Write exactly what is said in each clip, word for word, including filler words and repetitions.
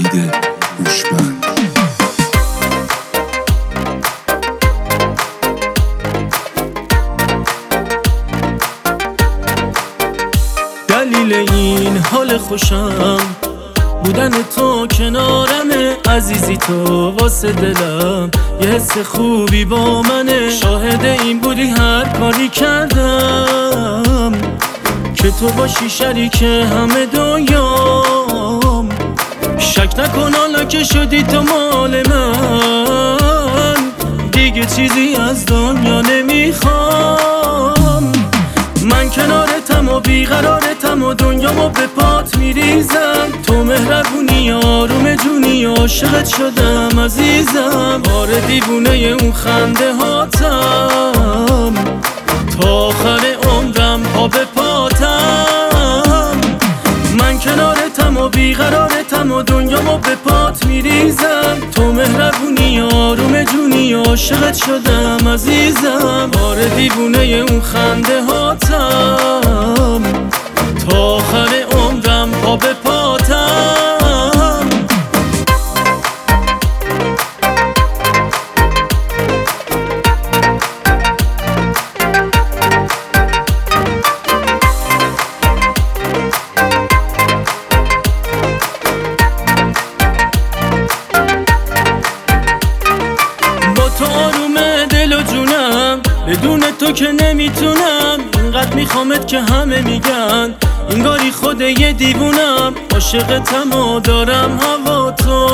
وحید هوشمند. دلیل این حال خوشم بودن تو کنارمه، عزیزی تو واسه دلم یه حس خوبی با منه. شاهد این بودی هر کاری کردم که تو باشی شریک همه دنیام. شک نکن حالا که شدی تو مال من، دیگه چیزی از دنیا نمیخوام. من کنارتم و بیقرارتم و دنیامو به پات میریزم. تو مهربونی آروم جونی، عاشقت شدم عزیزم. آره دیوونه اون خنده هاتم، تا آخر عمرم پا به پاتم. من کنارتم و بیقرارتم و دنیامو به پات میریزم. تو مهربونی آروم جونی، عاشقت شدم عزیزم. آره دیوونه اون خنده هاتم، تا آخر عمرم پا به پاتم. تو آروم دل و جونم، بدون تو که نمیتونم. اینقدر میخوامت که همه میگن انگاری خود یه دیوونم. عاشقتم و دارم هوا تو،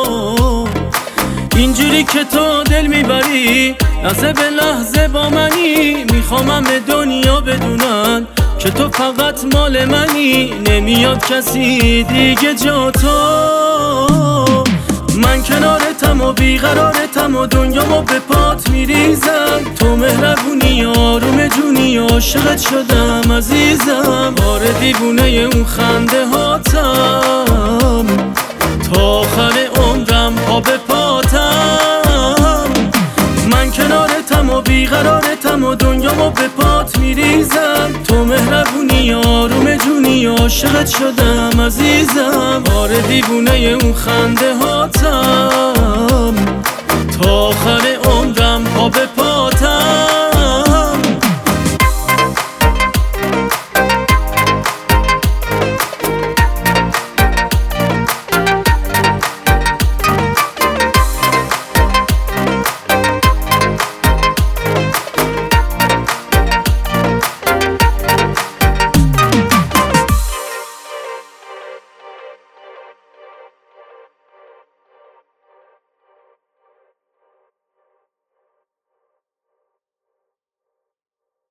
اینجوری که تو دل میبری لحظه به لحظه با منی. میخوام همه دنیا بدونن که تو فقط مال منی، نمیاد کسی دیگه جا تو. من کنارتم و بیقرارتم و دنیامو به پات میریزم. تو مهربونی آروم جونی، عاشقت شدم عزیزم. آره دیوونه اون خنده هاتم، تا آخر عمرم پا به پاتم. من کنارتم و بیقرارتم و دنیامو به پات میریزم. تو مهربونی آروم جونی، عاشقت شدم عزیزم. آره دیوونه اون خنده هاتم، تا آخر